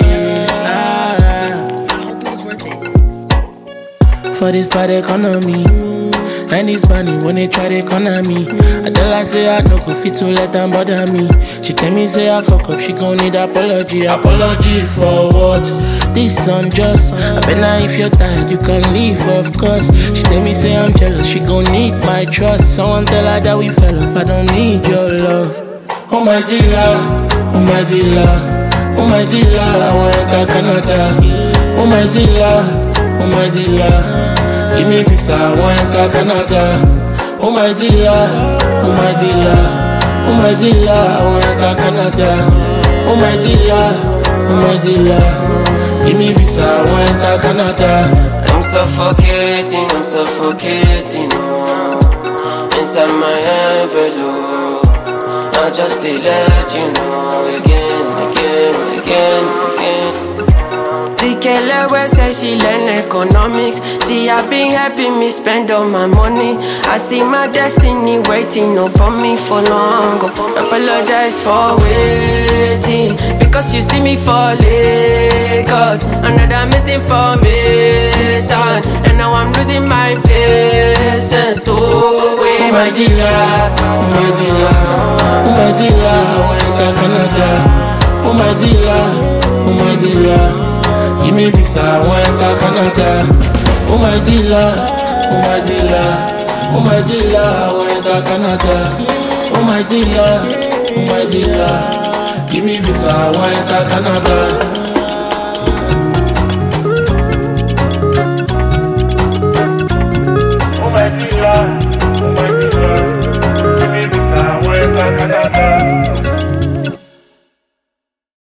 For this bad economy, and this money when they try to corner me. I tell her say I no go fit to let them bother me. She tell me say I fuck up, she gon' need apology. Apology for what? This unjust. I bet now if you're tired you can leave, of course. She tell me say I'm jealous, she gon' need my trust. Someone tell her that we fell off, I don't need your love. Oh my dealer, oh my dealer, oh my dealer, I want enter Canada. Oh my dealer, oh my dealer, give me visa, I want enter Canada. Oh my dealer, oh my dealer, oh my dealer, I want enter Canada. Oh my dealer, oh my dealer, give me visa, I want enter Canada. I'm suffocating, oh, inside my envelope. I just to let you know again. The Kele wey say she learn economics. See, I been helping me spend all my money. I see my destiny waiting upon me for long. Apologize for waiting, because you see me for Lagos. Another misinformation, and now I'm losing my patience. Oh, my dealer, oh my dealer, oh my dealer, I want enter Canada. Oh my dealer, oh my dealer, give me visa, I want enter Canada. Oh my dealer, oh my dealer, oh my dealer, I want enter Canada. Oh my dealer, oh my dealer, give me visa, I want enter Canada. Oh my dealer.